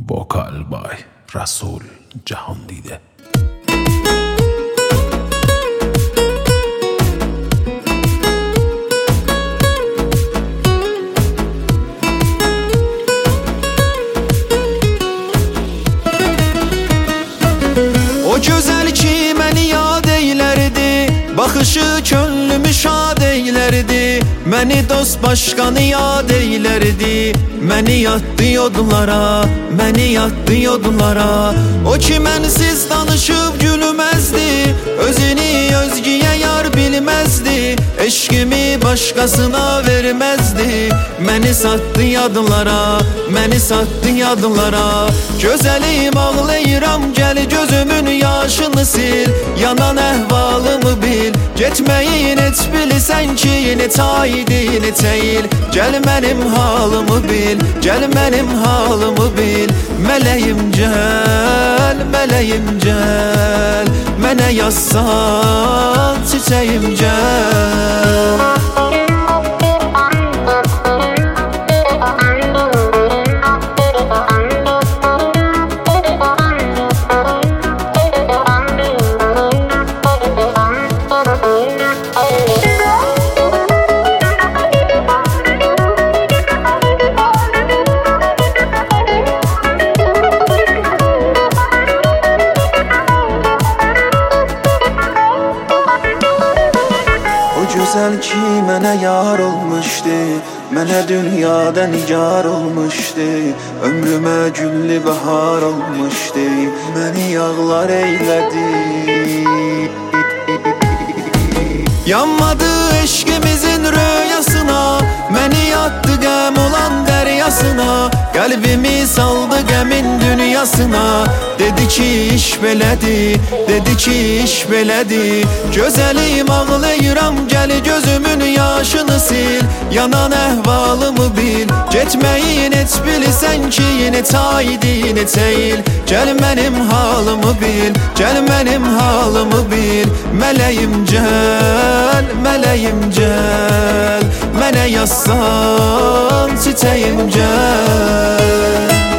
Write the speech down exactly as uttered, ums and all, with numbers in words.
Vokal by Rasul Jahandide. O gözəl ki məni yad eylərdi, baxışı könlümü şad eylərdi. Məni dost başqanı yad eylərdi, məni yatdı yodlara, məni yatdı yodlara. O ki mənsiz danışıb gülməzdi, özünü özgüyə yar bilməzdi, eşqimi başqasına verməzdi. Məni satdı yadlara, məni satdı yadlara. Gözəlim ağlayıram, gəl gözümün yaşını sil, yanan əhvalımı bil. Getməyin heç bilsən ki, net aydi, net eyil. Gəl mənim halımı bil, gəl mənim halımı bil. Mələyim gəl, mələyim gəl, mənə yazsan çiçəyim gəl. Gözəl ki mənə yar olmuşdu, mənə dünyada nigar olmuşdu. Ömrümə güllü bahar olmuşdu, məni yağlar eylədi. Yanmadı eşqimizin rüyasına, məni yattı qəm olan dəryasına. Qəlbimi saldı qəmin dünyasına. Dedi ki iş belədi, dedi ki iş belədi. Gözəlim ağlayıram, gəl gözümün yaşını sil, yanan əhvalımı bil. Getməyin heç bilsən ki, net aydi, net eyil. Gəl mənim halımı bil, gəl mənim halımı bil. Mələyim gəl, mələyim gəl, mənə yazsan çiçəyim gəl.